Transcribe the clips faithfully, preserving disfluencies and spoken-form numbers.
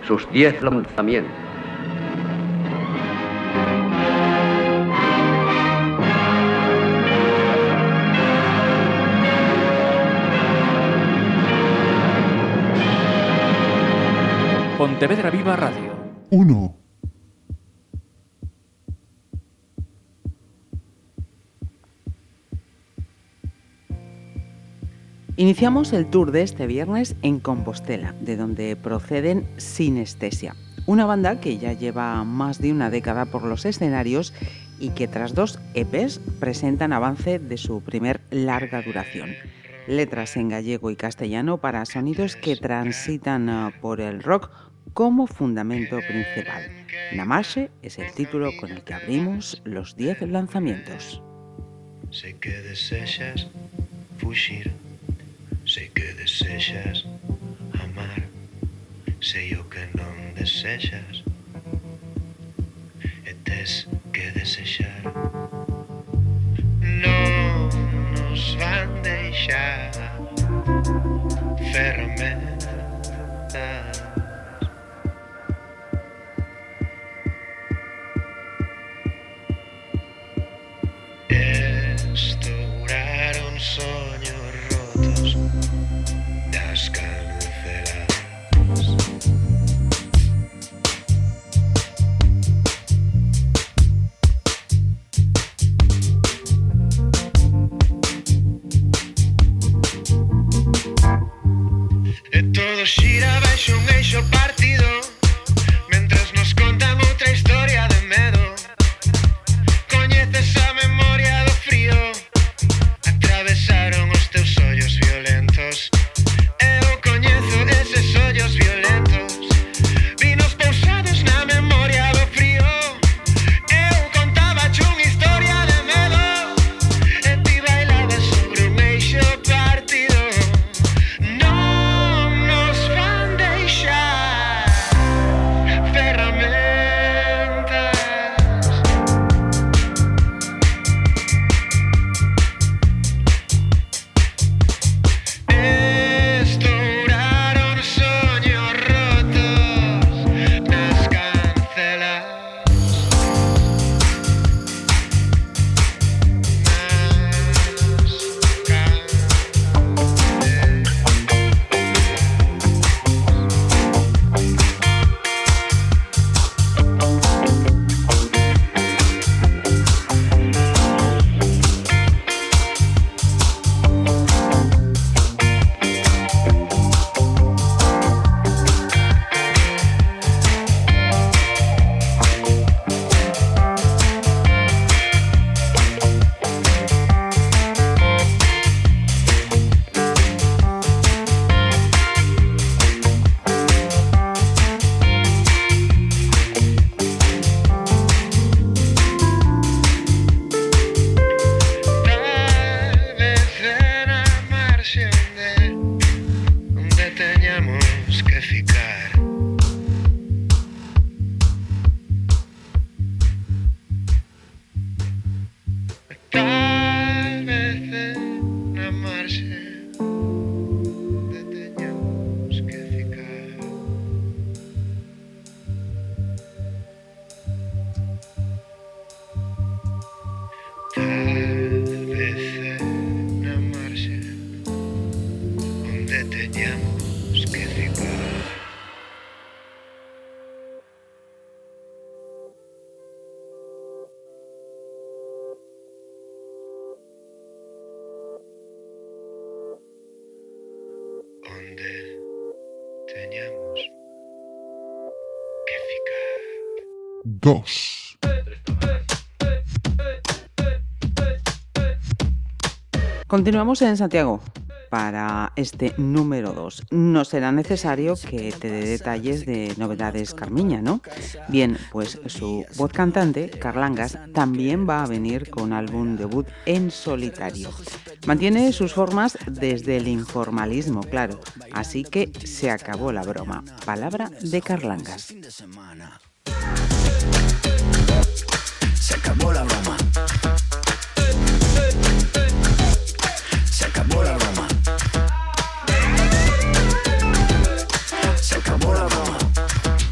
sus diez lanzamientos. Pontevedra Viva Radio. Uno. Iniciamos el tour de este viernes en Compostela, de donde proceden Sinestesia, una banda que ya lleva más de una década por los escenarios y que tras dos E Pes presentan avance de su primer larga duración. Letras en gallego y castellano para sonidos que transitan por el rock como fundamento principal. Na marxe es el título con el que abrimos los diez lanzamientos. Sei que desexas fuxir, sei que desexas amar, sei o que non desexas e tes que desexar. Non nos van deixar ferramentas. Estouraron soños rotos das canceladas. E todo xira baixo un eixo partido, mentres nos contan outra historia de medo. Coñeces a memoria do frío, atravesaron os teus ollos violentos. Eu coñezo eses ollos violentos, vinos pousados na memoria do frío. Eu contaba unha historia de medo e ti bailabas sobre un eixo partido. Non nos van deixar ferramentas. Estouraron soños rotos nas cancelas. Tal vez en a marxe onde, onde teñamos que ficar. Tal vez en a marxe onde teñamos que ficar. Tal vez en a marxe onde teñamos que ficar. Onde teñamos que ficar. Dos. Continuamos en Santiago. Para este número dos no será necesario que te dé detalles de novedades Carmiña, ¿no? Bien, pues su voz cantante, Carlangas, también va a venir con álbum debut en solitario. Mantiene sus formas desde el informalismo, claro, así que se acabó la broma. Palabra de Carlangas. Se acabó la broma. Se acabó la broma. Se acabó la broma.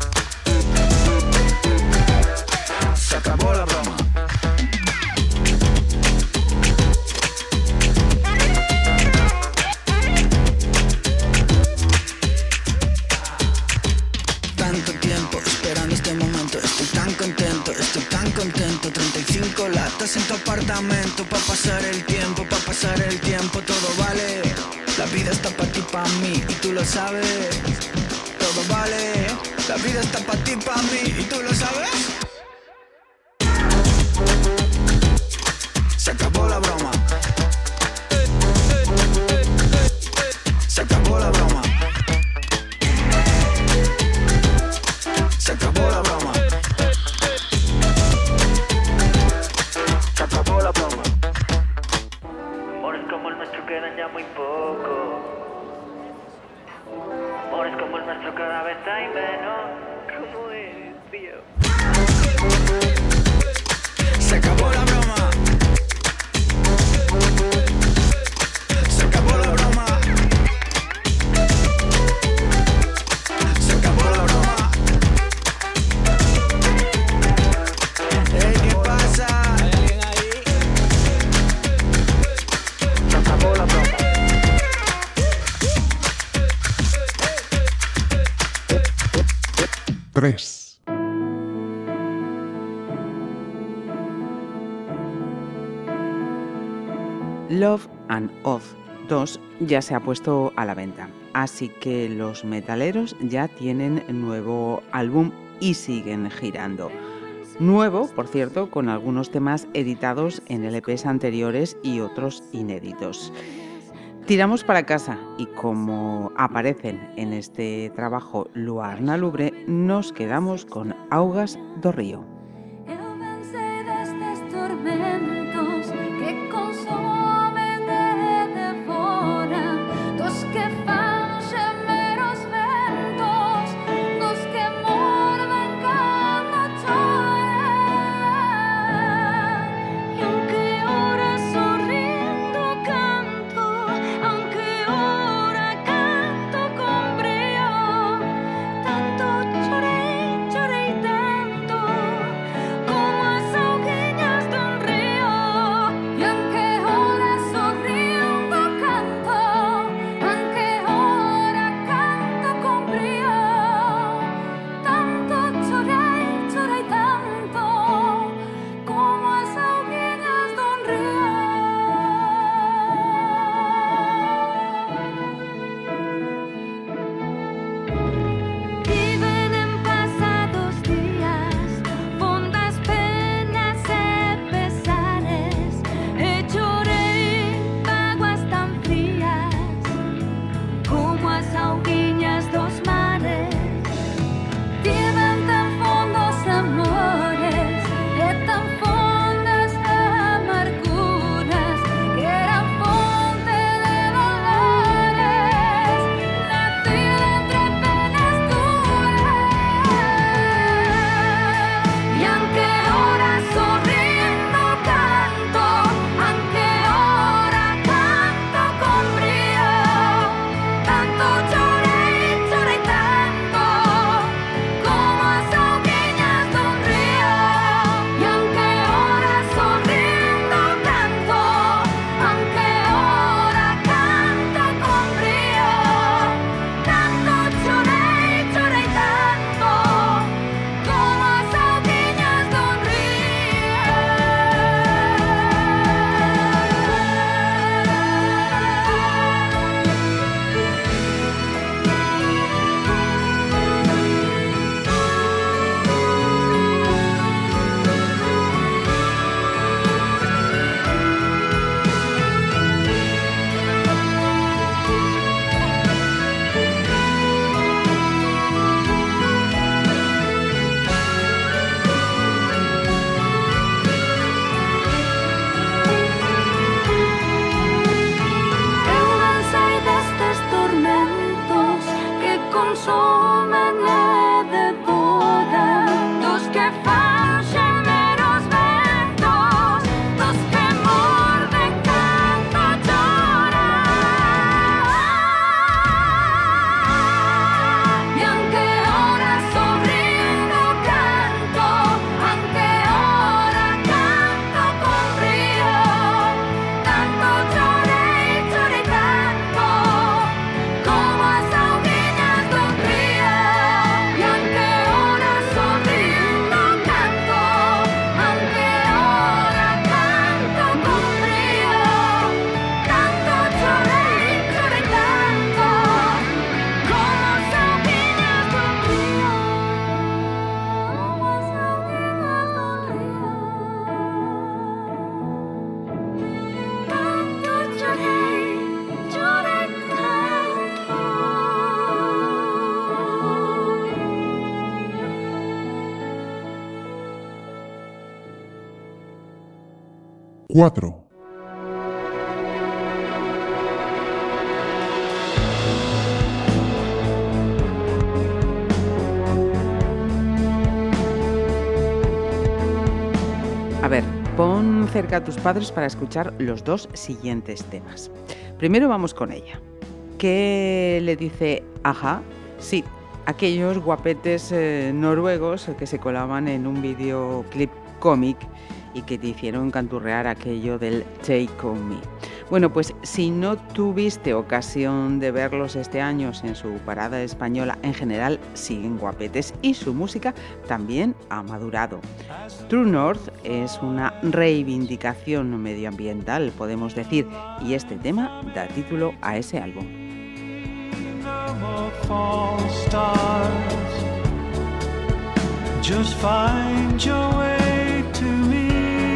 quedas en tu apartamento pa' pasar el tiempo, pa' pasar el tiempo, todo vale. La vida está pa' ti, pa' mí, y tú lo sabes. Todo vale, la vida está pa' ti, pa' mí, y tú lo sabes. Se acabó la broma. Se acabó la broma. Se acabó la broma. Se acabó la broma. Amores como el nuestro quedan ya muy poco. Amores como el nuestro cada vez hay menos. ¿Cómo es, tío? Se acabó la broma. Se acabó la broma. Se acabó la broma. Hey, ¿qué pasa? ¿Hay alguien ahí? Se acabó la broma. Tres. Love and Oath dos ya se ha puesto a la venta, así que los metaleros ya tienen nuevo álbum y siguen girando. Nuevo, por cierto, con algunos temas editados en L Pes anteriores y otros inéditos. Tiramos para casa y como aparecen en este trabajo Luar na Lubre, nos quedamos con Augas do Río. Eu vencei destes tormentos que consomen e devoran, dos que fan xemer os ventos, dos que morden cando choran. E aunque ora sorrindo canto, aunque ora canto con brío, tanto chorei, chorei tanto, cuatro. A ver, pon cerca a tus padres para escuchar los dos siguientes temas. Primero vamos con ella. ¿Qué le dice Ajá? Sí, aquellos guapetes eh, noruegos que se colaban en un videoclip cómic y que te hicieron canturrear aquello del Take On Me. Bueno, pues si no tuviste ocasión de verlos este año en su parada española, en general siguen guapetes y su música también ha madurado. True North es una reivindicación medioambiental, podemos decir, y este tema da título a ese álbum. Just find your way to me.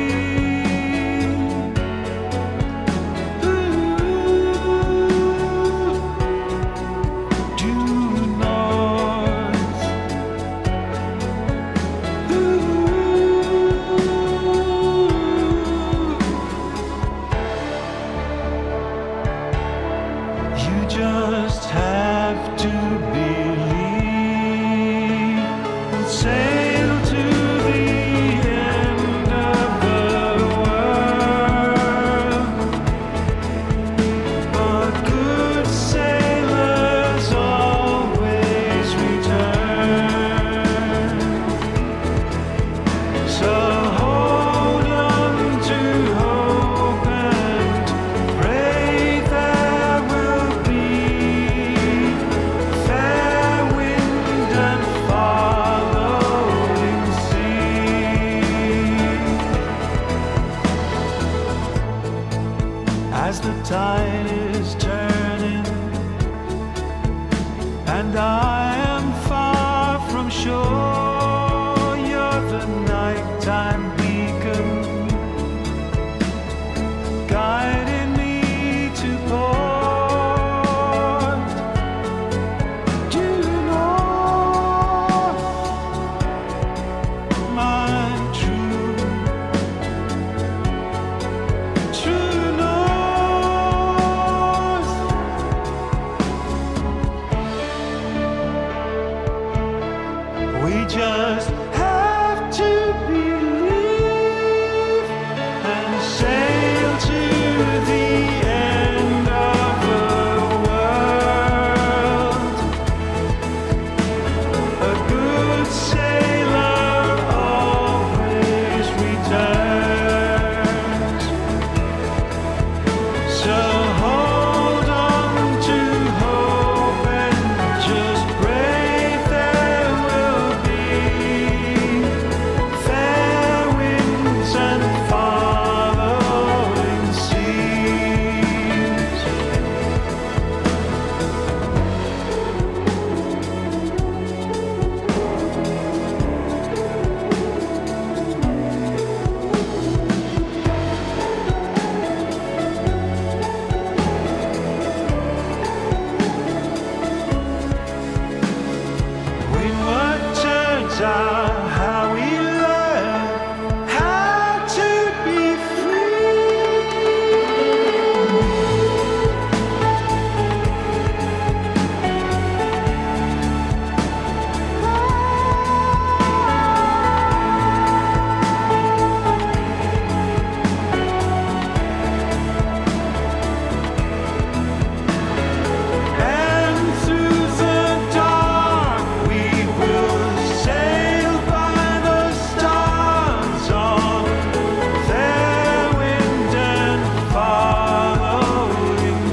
Just have to believe and sail to the end of the world. But good sailors always return. So hold on to hope and pray there will be fair wind and following sea. As the tide is turning and I am far from shore, you're the nighttime beacon guiding me to port. Due north, my true, true north. We just have to believe and sail to the end of the world. A good sailor always returns. So hold on to hope and just pray there will be fair winds and following seas. When what turns out how we learn how to be and through the dark we will sail by the stars on fair wind and following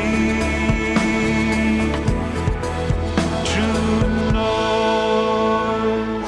sea. True north.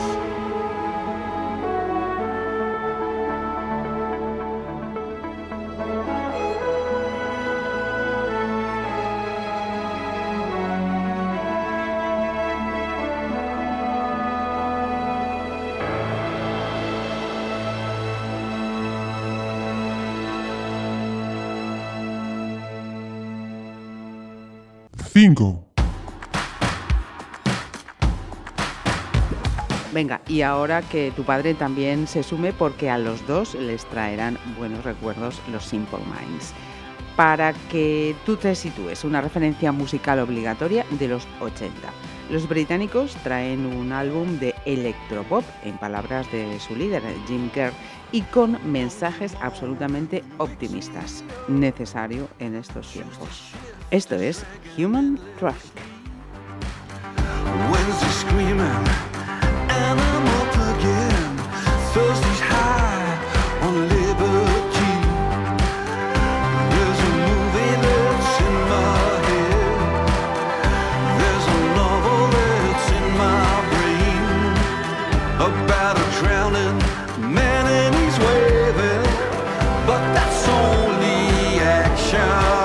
cinco. Venga, y ahora que tu padre también se sume, porque a los dos les traerán buenos recuerdos los Simple Minds. Para que tú te sitúes, una referencia musical obligatoria de los ochenta. Los británicos traen un álbum de electropop, en palabras de su líder, Jim Kerr, y con mensajes absolutamente optimistas, necesario en estos tiempos. Esto es Human Traffic. Wednesday screaming, and I'm up again. Thursday's high on liberty. There's a movie that's in my head. There's a novel that's in my brain about a drowning man and he's waving, but that's only action.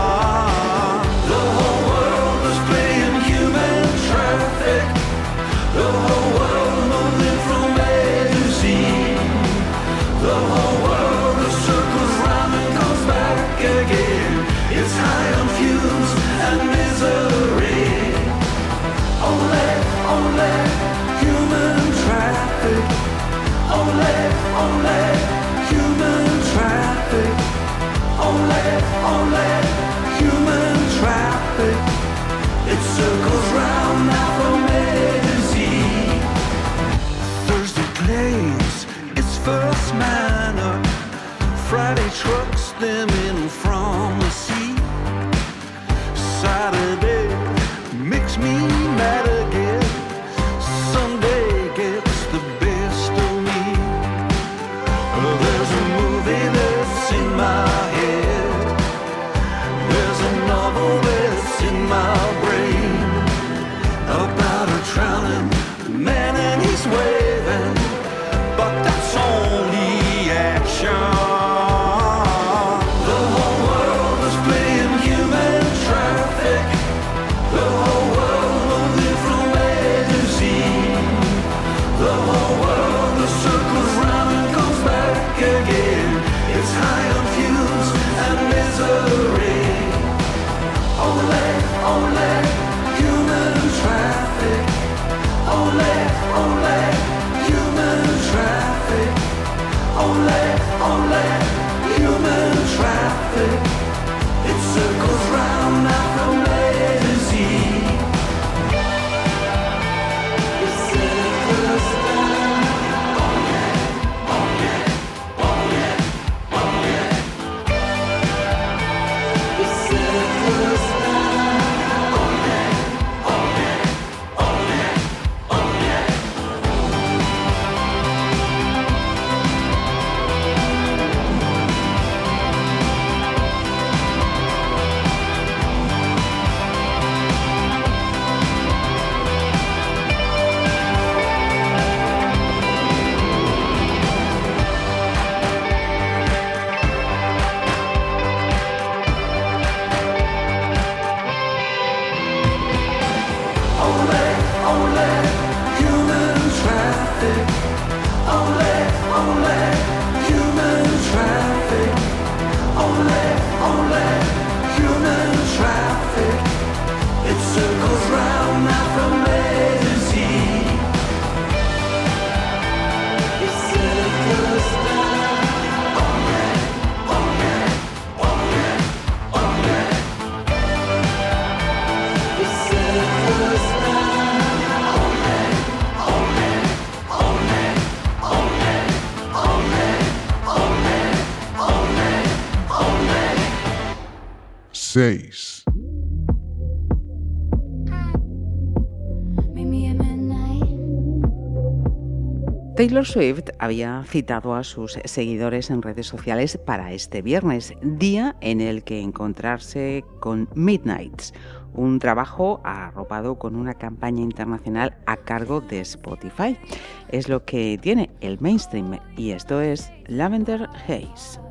First manner, Friday trucks them in from the sea. Saturday makes me mad again. Sunday gets the best of me. There's a movie that's in my head. There's a novel that's in my brain about a drowning man and he's waving, but that's only action. The whole world is playing human traffic. The whole world moving from A to Z. The whole world is circles round and comes back again. It's high on fumes and misery. Only, only human traffic. Only, only human traffic. Only, only human traffic. It circles round now from A to Z. It circles round. Only, only, only, only. It circles round. Only, only, only, only. Only, only human traffic. Only, only human traffic. Only, only human traffic. It circles round now from A to Z. It circles round. Only, only, only, only. It circles round. Only, only, only, only, only, only, only, only. seis, Meet me at midnight. Taylor Swift había citado a sus seguidores en redes sociales para este viernes, día en el que encontrarse con Midnights, un trabajo arropado con una campaña internacional a cargo de Spotify. Es lo que tiene el mainstream, y esto es Lavender Haze.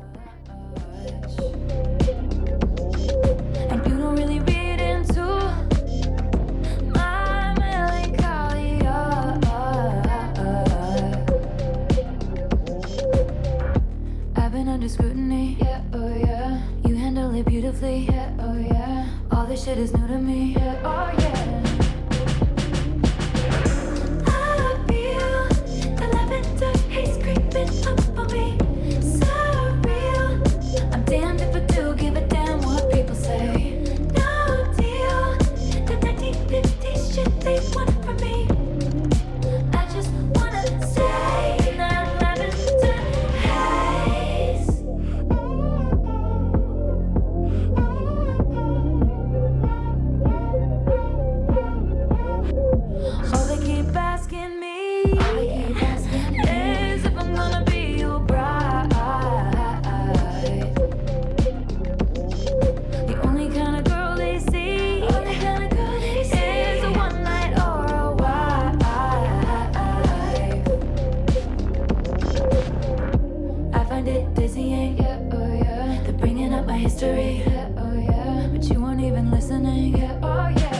And you don't really read into my melancholia. I've been under scrutiny. Yeah, oh yeah. You handle it beautifully. Yeah, oh yeah. All this shit is new to me. Yeah, oh yeah. I feel asking me, all they keep asking me is if I'm gonna be your bride. The only kind of girl they see, only kind of girl they see is a one night or a wife. I find it dizzying, yeah, oh yeah. They're bringing up my history, yeah, oh yeah. But you weren't even listening, yeah, oh yeah.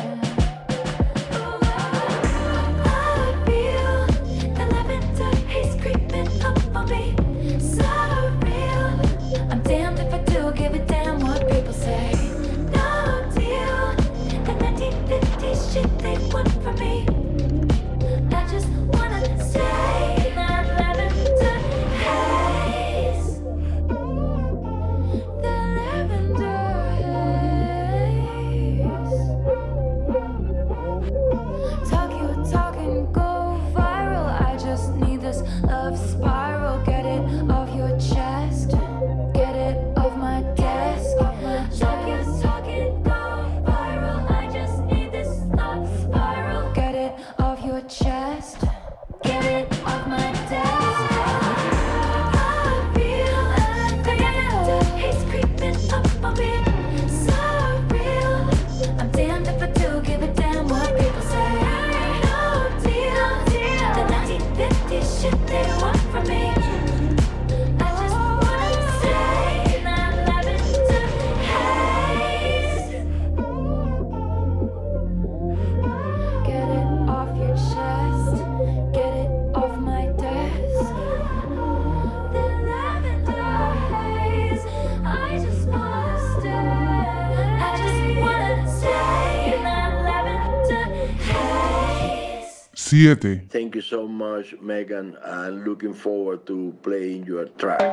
siete. Thank you so much, Megan. I'm looking forward to playing your track.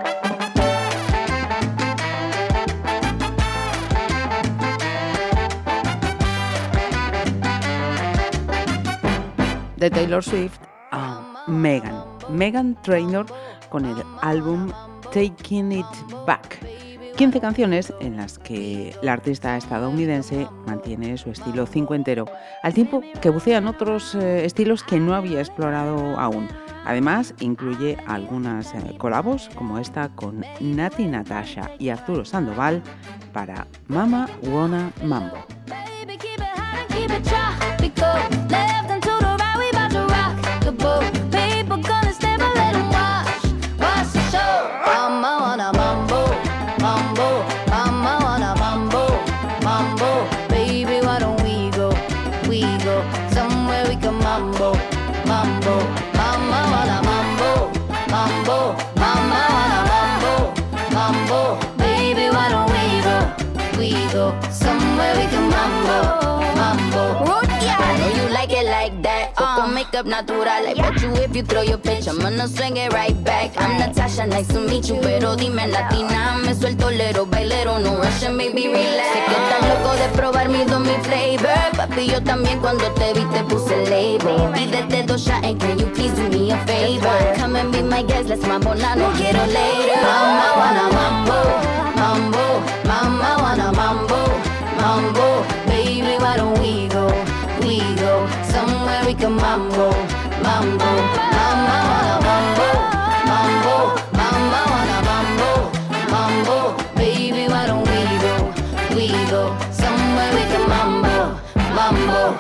De Taylor Swift a Meghan. Meghan Trainor con el álbum Taking It Back. quince canciones en las que la artista estadounidense mantiene su estilo cincuentero, al tiempo que bucea en otros eh, estilos que no había explorado aún. Además, incluye algunas eh, colabos, como esta con Nati Natasha y Arturo Sandoval para Mama Wanna Mambo. Baby, keep it high and keep it tropical. Left and to the right, we about to rock the boat. People gonna stay, but let them watch, watch the show. Mama wanna mambo, mambo, mama wanna mambo, mambo. Baby, why don't we go, we go somewhere we can mambo, mambo. Mama wanna mambo, mambo, mama wanna mambo, mambo. Baby, why don't we go, we go somewhere we can mambo, mambo. Root, yeah, I know you like it like that. Uh, makeup natural, I bet you if you throw your pitch, I'm gonna swing it right back. I'm Natasha, nice to meet you, pero dime latina, me suelto lero, bailero, no rushing, baby, relax. Sé que estás loco de probar mi mi flavor, papi, yo también cuando te vi te puse el label. Pídete dos shots and can you please do me a favor? Come and be my guest, let's mambo, now no quiero later. Mama wanna mambo, mambo, mama wanna mambo, mambo. Baby, why don't we go, we go somewhere we can mambo, mambo. Mama wanna mambo, mambo, mama wanna mambo, mambo. Baby, why don't we go, we go somewhere we can mambo, mambo.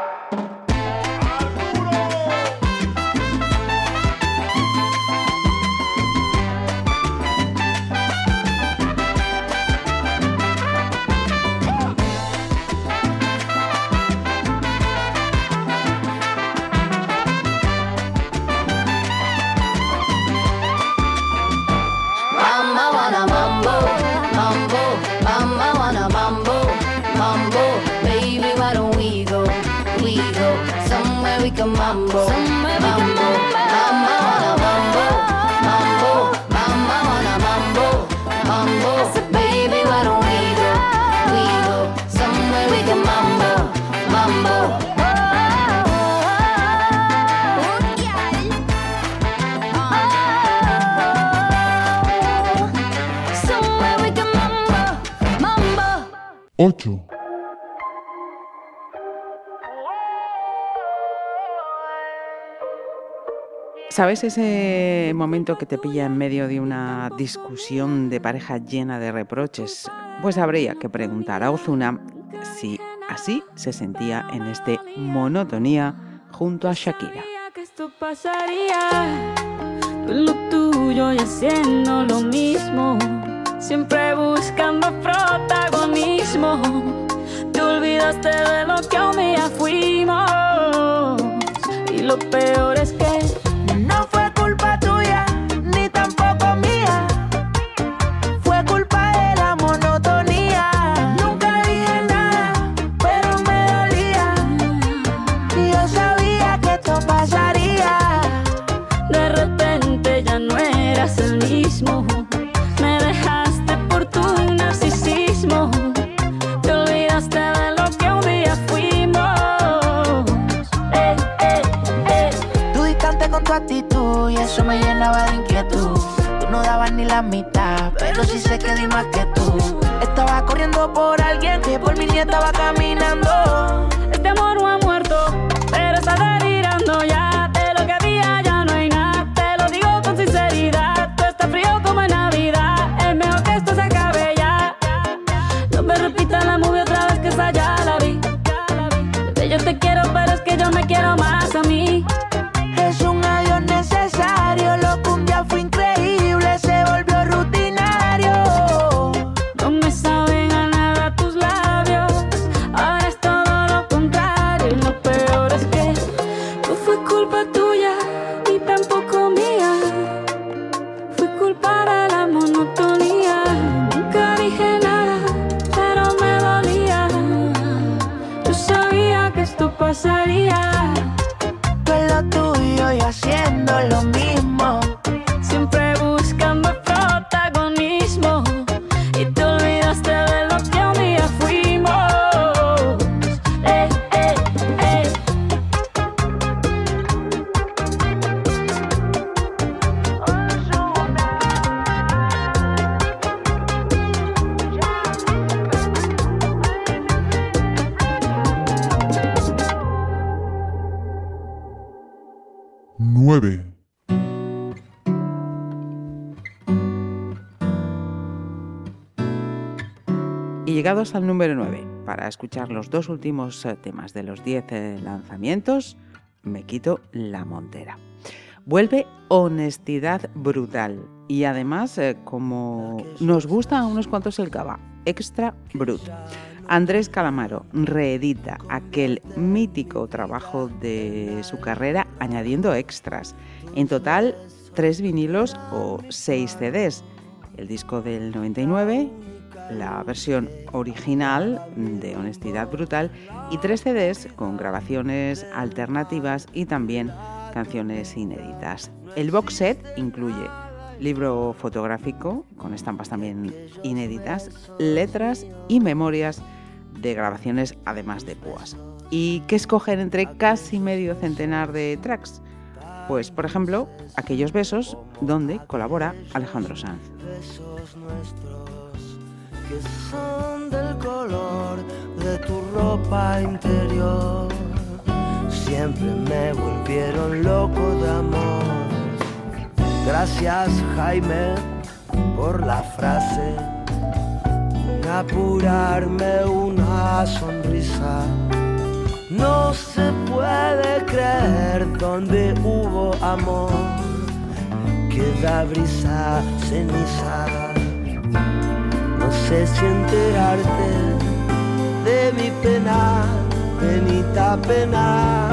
Mambo, mambo, mama wanna mambo, mambo, mama wanna mambo, mambo. I said, baby, why don't we go, we go somewhere we can mambo, mambo. Somewhere we can mambo, mambo. Ocho. ¿Sabes ese momento que te pilla en medio de una discusión de pareja llena de reproches? Pues habría que preguntar a Ozuna si así se sentía en este Monotonía junto a Shakira. Que esto pasaría, tú en lo tuyo y haciendo lo mismo, siempre buscando protagonismo. Te olvidaste de lo que un día fuimos, y lo peor es que no fue culpa tuya, ni tampoco mía. Fue culpa de la monotonía. Nunca dije nada, pero me dolía. Y yo sabía que esto pasaría. de repente ya no eras el mismo. Me dejaste por tu narcisismo. Te olvidaste de lo que un día fuimos. Eh, eh, eh. Tú distante con tu actitud y eso me llenaba de inquietud. Tú no dabas ni la mitad, pero sí sé que di más que tú. Estaba corriendo por alguien que por mí ni estaba caminando. Este amor no ha muerto, pero está delirando ya. De lo que había ya no hay nada. Te lo digo con sinceridad. Tú estás frío como en Navidad. Es mejor que esto se acabe ya. No me repitas la movie otra vez, que esa ya la vi. Bebé, yo te quiero, pero es que yo me quiero más a mí. Es un adiós necesario. Lo que un día fue increíble se volvió rutinario. No me saben a nada tus labios. Ahora es todo lo contrario. Y lo peor es que no fue culpa tuya, ni tampoco mía. Fue culpa de la monotonía. Nunca dije nada, pero me dolía. Yo sabía que esto pasaría. Tú en lo tuyo y haciendo lo mismo. Siempre buscando protagonismo. Y te olvidaste de lo que un día fuimos. Eh, eh, eh. nueve, Y llegados al número nueve, para escuchar los dos últimos eh, temas de los diez eh, lanzamientos, me quito la montera. Vuelve Honestidad Brutal y además, eh, como nos gusta a unos cuantos el cava, Extra Brut. Andrés Calamaro reedita aquel mítico trabajo de su carrera añadiendo extras. En total, tres vinilos o seis C Ds. El disco del noventa y nueve, la versión original de Honestidad Brutal y tres C Ds con grabaciones alternativas y también canciones inéditas. El box set incluye libro fotográfico con estampas también inéditas, letras y memorias de grabaciones además de púas. ¿Y qué escoger entre casi medio centenar de tracks? Pues, por ejemplo, Aquellos besos, donde colabora Alejandro Sanz. Besos nuestros que son del color de tu ropa interior, siempre me volvieron loco de amor. Gracias, Jaime, por la frase, apurarme una sonrisa. No se puede creer donde hubo amor, queda brisa, ceniza. No sé si enterarte de mi pena, penita pena.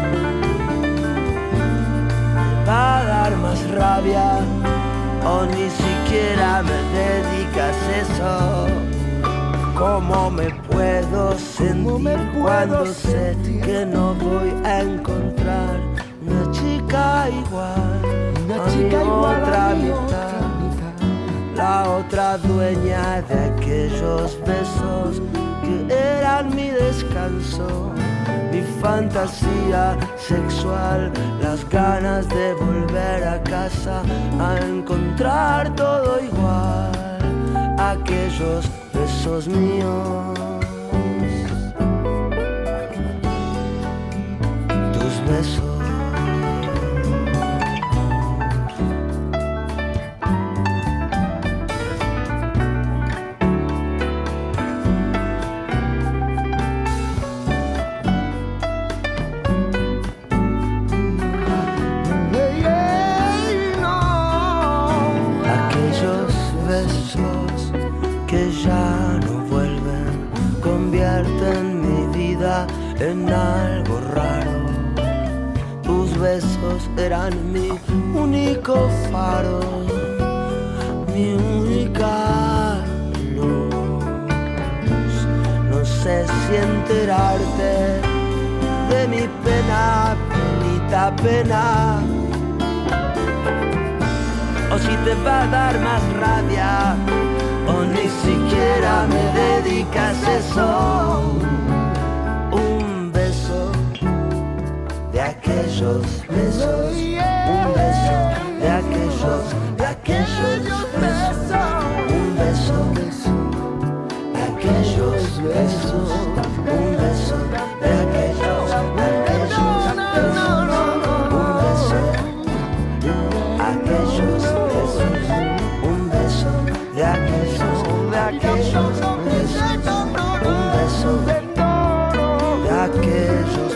Me va a dar más rabia o ni siquiera me dedicas eso. ¿Cómo me puedo sentir cuando sé que no voy a encontrar una chica igual, una chica a mi otra mitad, la otra dueña de aquellos besos que eran mi descanso, mi fantasía sexual, las ganas de volver a casa a encontrar todo igual, aquellos besos míos, tus besos. en algo raro. Tus besos eran mi único faro, mi única luz. No sé si enterarte de mi pena, penita pena, o si te va a dar más rabia, o ni siquiera me dedicas eso. Un beso de aquellos besos, un beso de aquellos, de aquellos besos, un beso de aquellos besos, un beso de aquellos, de aquellos besos, aquellos besos, un beso de aquellos, de aquellos besos, un beso de aquellos besos.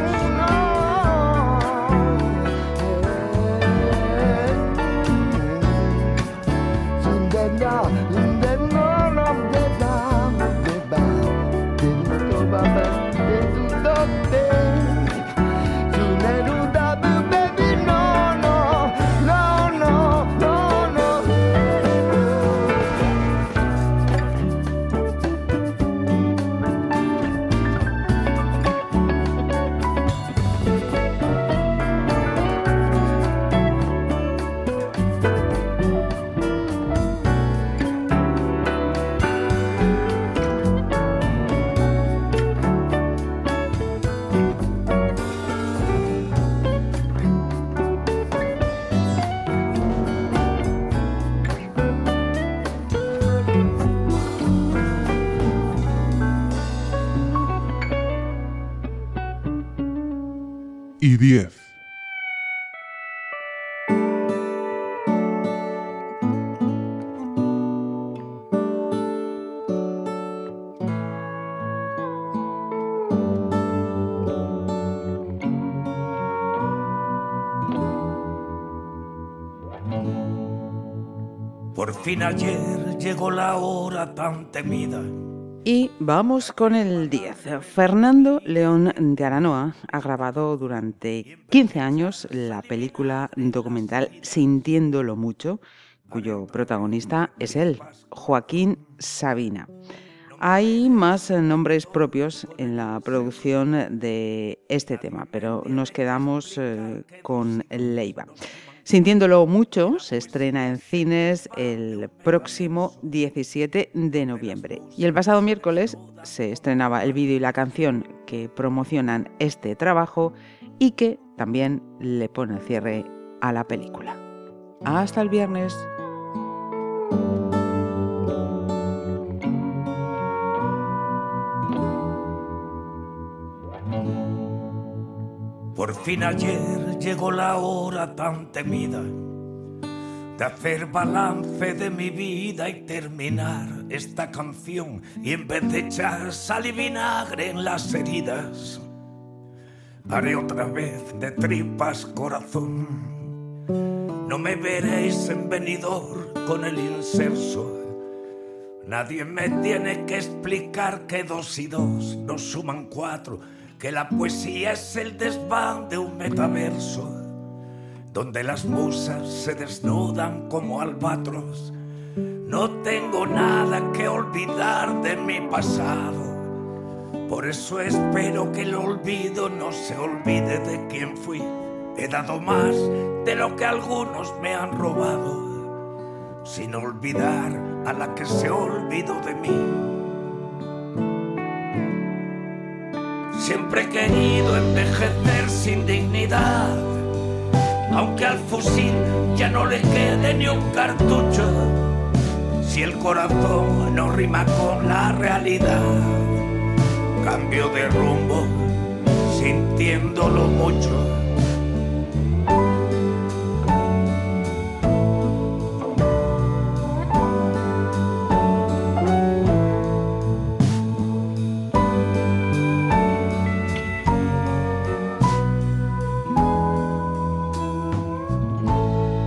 Y diez. Por fin ayer llegó la hora tan temida. Y vamos con el diez. Fernando León de Aranoa ha grabado durante quince años la película documental Sintiéndolo mucho, cuyo protagonista es él, Joaquín Sabina. Hay más nombres propios en la producción de este tema, pero nos quedamos eh, con Leiva. Sintiéndolo mucho se estrena en cines el próximo diecisiete de noviembre. Y el pasado miércoles se estrenaba el vídeo y la canción que promocionan este trabajo y que también le pone el cierre a la película. Hasta el viernes. Por fin ayer llegó la hora tan temida de hacer balance de mi vida y terminar esta canción, y en vez de echar sal y vinagre en las heridas, haré otra vez de tripas corazón. No me veréis en venidor con el inserso. Nadie me tiene que explicar que dos y dos no suman cuatro, que la poesía es el desván de un metaverso, donde las musas se desnudan como albatros. No tengo nada que olvidar de mi pasado, por eso espero que el olvido no se olvide de quién fui. He dado más de lo que algunos me han robado, sin olvidar a la que se olvidó de mí. Siempre he querido envejecer sin dignidad, aunque al fusil ya no le quede ni un cartucho. Si el corazón no rima con la realidad, cambio de rumbo sintiéndolo mucho.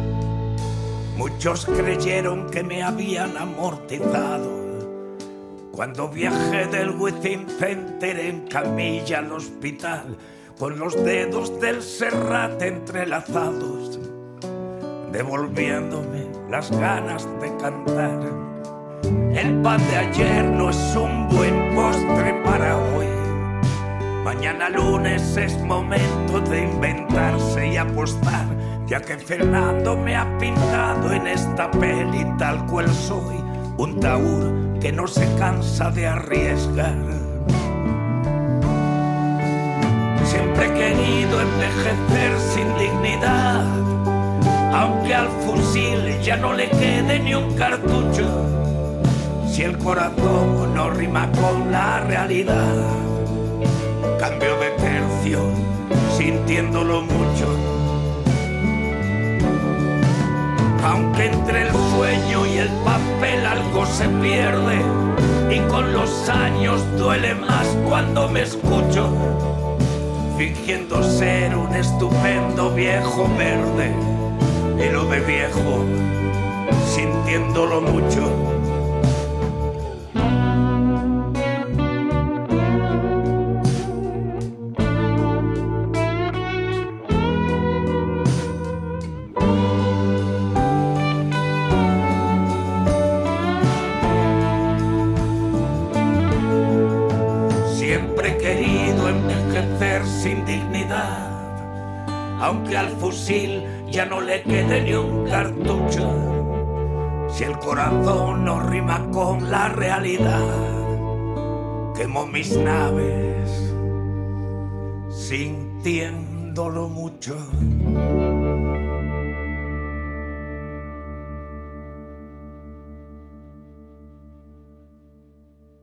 Muchos creyeron que me habían amortizado Cuando viajé del Within Center en camilla al hospital, con los dedos del Serrat entrelazados, devolviéndome las ganas de cantar. El pan de ayer no es un buen postre para hoy. Mañana lunes es momento de inventarse y apostar, ya que Fernando me ha pintado en esta peli tal cual soy, un taur que no se cansa de arriesgar. Siempre he querido envejecer sin dignidad, aunque al fusil ya no le quede ni un cartucho. Si el corazón no rima con la realidad, cambio de tercio, sintiéndolo mucho. Aunque entre el sueño y el papel algo se pierde, y con los años duele más cuando me escucho, fingiendo ser un estupendo viejo verde, y lo de viejo, sintiéndolo mucho. Sin dignidad, aunque al fusil ya no le quede ni un cartucho. Si el corazón no rima con la realidad, quemo mis naves sintiéndolo mucho.